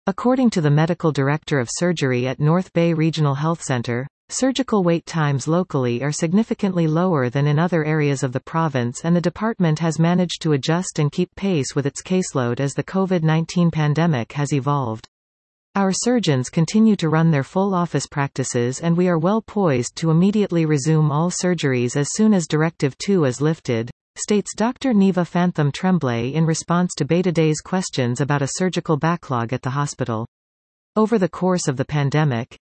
According to the medical director of surgery at North Bay Regional Health Center, surgical wait times locally are significantly lower than in other areas of the province, and the department has managed to adjust and keep pace with its caseload as the COVID-19 pandemic has evolved. Our surgeons continue to run their full office practices, and we are well poised to immediately resume all surgeries as soon as Directive 2 is lifted, states Dr. Neva Phantom Tremblay in response to Beta Day's questions about a surgical backlog at the hospital. Over the course of the pandemic,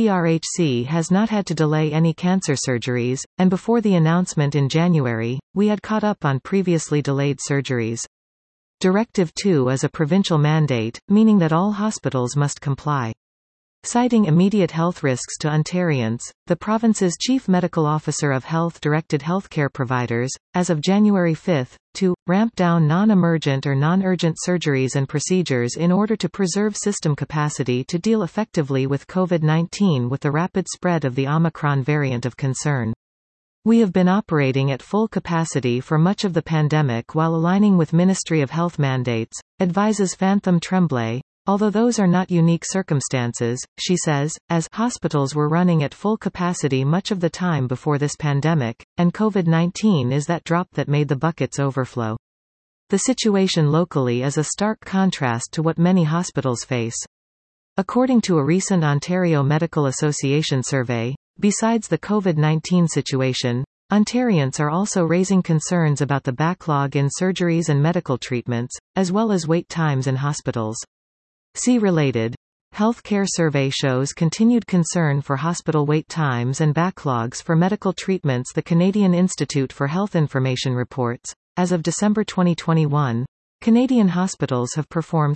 NBRHC has not had to delay any cancer surgeries, and before the announcement in January, we had caught up on previously delayed surgeries. Directive 2 is a provincial mandate, meaning that all hospitals must comply. Citing immediate health risks to Ontarians, the province's Chief Medical Officer of Health directed healthcare providers, as of January 5, to ramp down non-emergent or non-urgent surgeries and procedures in order to preserve system capacity to deal effectively with COVID-19 with the rapid spread of the Omicron variant of concern. We have been operating at full capacity for much of the pandemic while aligning with Ministry of Health mandates, advises Phantom Tremblay. Although those are not unique circumstances, she says, as hospitals were running at full capacity much of the time before this pandemic, and COVID-19 is that drop that made the buckets overflow. The situation locally is a stark contrast to what many hospitals face. According to a recent Ontario Medical Association survey, besides the COVID-19 situation, Ontarians are also raising concerns about the backlog in surgeries and medical treatments, as well as wait times in hospitals. See related. Healthcare survey shows continued concern for hospital wait times and backlogs for medical treatments. The Canadian Institute for Health Information reports, as of December 2021, Canadian hospitals have performed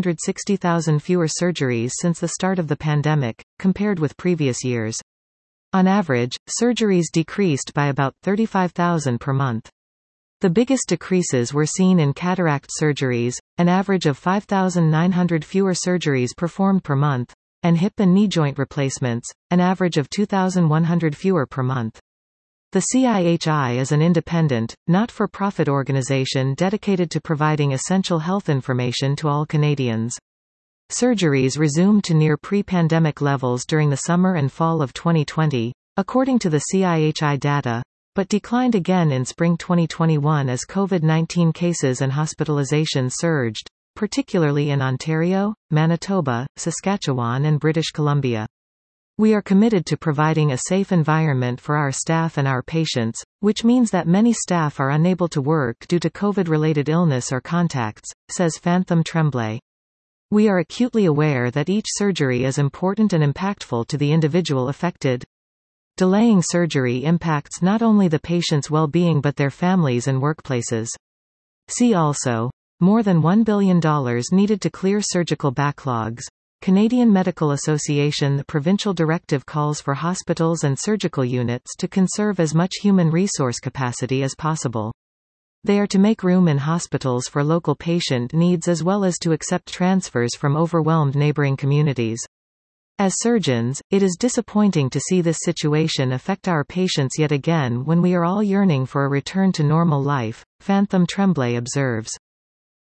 560,000 fewer surgeries since the start of the pandemic, compared with previous years. On average, surgeries decreased by about 35,000 per month. The biggest decreases were seen in cataract surgeries, an average of 5,900 fewer surgeries performed per month, and hip and knee joint replacements, an average of 2,100 fewer per month. The CIHI is an independent, not-for-profit organization dedicated to providing essential health information to all Canadians. Surgeries resumed to near pre-pandemic levels during the summer and fall of 2020, according to the CIHI data, but declined again in spring 2021 as COVID-19 cases and hospitalizations surged, particularly in Ontario, Manitoba, Saskatchewan and British Columbia. We are committed to providing a safe environment for our staff and our patients, which means that many staff are unable to work due to COVID-related illness or contacts, says Phantom Tremblay. We are acutely aware that each surgery is important and impactful to the individual affected. Delaying surgery impacts not only the patient's well-being but their families and workplaces. See also, more than $1 billion needed to clear surgical backlogs. Canadian Medical Association. The provincial directive calls for hospitals and surgical units to conserve as much human resource capacity as possible. They are to make room in hospitals for local patient needs as well as to accept transfers from overwhelmed neighboring communities. As surgeons, it is disappointing to see this situation affect our patients yet again when we are all yearning for a return to normal life, Phantom Tremblay observes.